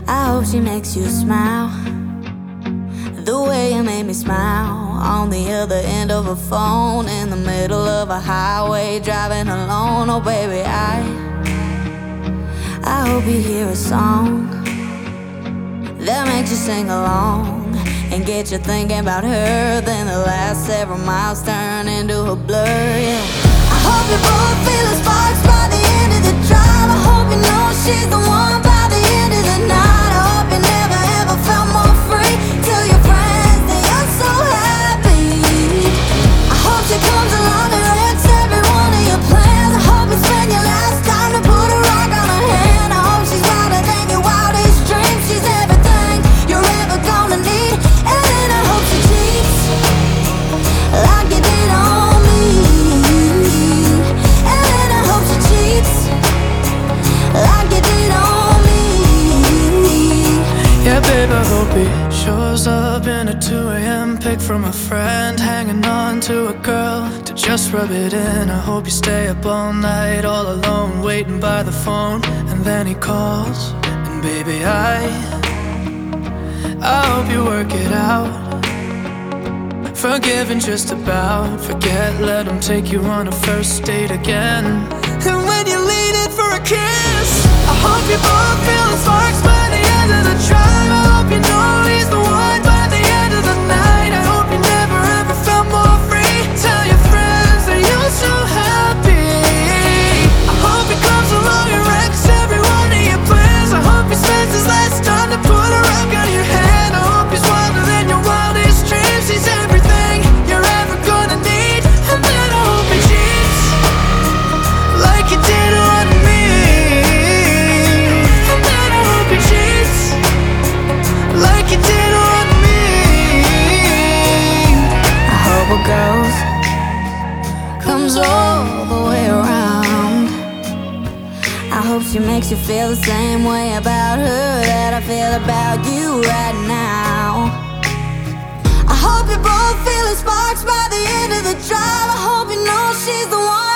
I hope she makes you smile the way you made me smile on the other end of a phone in the middle of a highway driving alone. Oh baby, I hope you hear a song that makes you sing along and get you thinking about her. Then the last several miles turn into a blur, yeah. I hope you both feel the sparks by the end of the drive. I hope you know she's the one by the end of the night. I hope you never ever felt more free. Tell your friends that you're so happy. I hope she comes along and wrecks every one of your plans. I hope you spend your last time to put a rock on her hand. I hope she's wilder than your wildest dreams. She's everything you're ever gonna need. And then I hope she cheats like you did on me. And then I hope she cheats like you did on me. Yeah, babe, I hope he shows up in a 2 a.m. pic from a friend, hanging on to a girl to just rub it in. I hope you stay up all night, all alone, waiting by the phone. And then he calls, and baby, I hope you work it out. Forgiving just about, forget, let him take you on a first date again. And when you lean in for a kiss, I hope you both feel the sparks by the end of the drive. I hope you know he's the one by the end of the night. I hope you never ever felt more free. Tell your friends that you're so happy. I hope he comes along and wrecks every one of your plans. I hope he spends his last time to put a rock on your hand. I hope he's wilder than your wildest dreams. He's everything you're ever gonna need. And then I hope he cheats like you did on me. And then I hope he cheats like you did on me. I hope a ghost comes all the way around. I hope she makes you feel the same way about her that I feel about you right now. I hope you both feel the sparks by the end of the drive. I hope you know she's the one